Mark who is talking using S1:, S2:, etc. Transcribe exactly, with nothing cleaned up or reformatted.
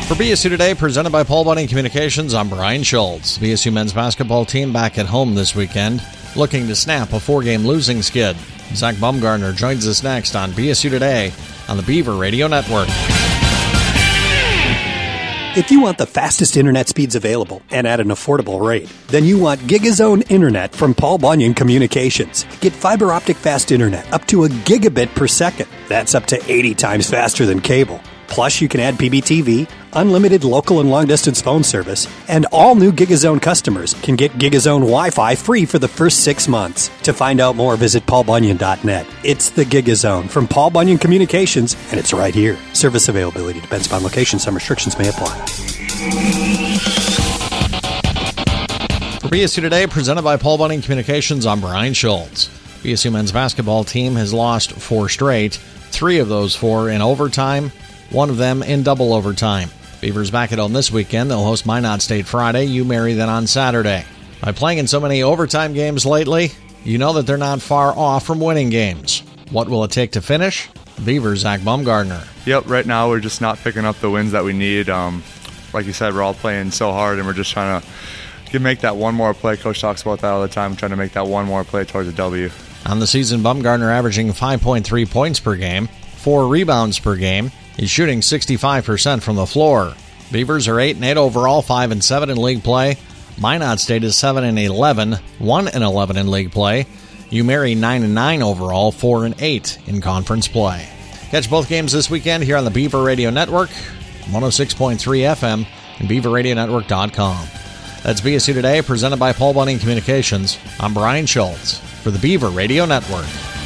S1: For B S U Today, presented by Paul Bunyan Communications, I'm Brian Schultz. B S U men's basketball team back at home this weekend, looking to snap a four-game losing skid. Zach Bumgarner joins us next on B S U Today on the Beaver Radio Network.
S2: If you want the fastest internet speeds available and at an affordable rate, then you want GigaZone Internet from Paul Bunyan Communications. Get fiber optic fast internet up to a gigabit per second. That's up to eighty times faster than cable. Plus, you can add P B T V, unlimited local and long-distance phone service, and all new GigaZone customers can get GigaZone Wi-Fi free for the first six months. To find out more, visit paul bunyan dot net. It's the GigaZone from Paul Bunyan Communications, and it's right here. Service availability depends upon location. Some restrictions may apply.
S1: For B S U Today, presented by Paul Bunyan Communications, I'm Brian Schultz. B S U men's basketball team has lost four straight, three of those four in overtime, one of them in double overtime. Beavers back at home this weekend. They'll host Minot State Friday, UMary then on Saturday. By playing in so many overtime games lately, you know that they're not far off from winning games. What will it take to finish? Beavers, Zach Bumgarner.
S3: Yep, right now we're just not picking up the wins that we need. Um, like you said, we're all playing so hard, and we're just trying to make that one more play. Coach talks about that all the time, trying to make that one more play towards a W.
S1: On the season, Bumgarner averaging five point three points per game, four rebounds per game. He's shooting sixty-five percent from the floor. Beavers are eight and eight overall, five and seven in league play. Minot State is seven and eleven, one and eleven in league play. UMary nine and nine overall, four and eight in conference play. Catch both games this weekend here on the Beaver Radio Network, one oh six point three F M, and beaver radio network dot com. That's B S U Today, presented by Paul Bunyan Communications. I'm Brian Schultz for the Beaver Radio Network.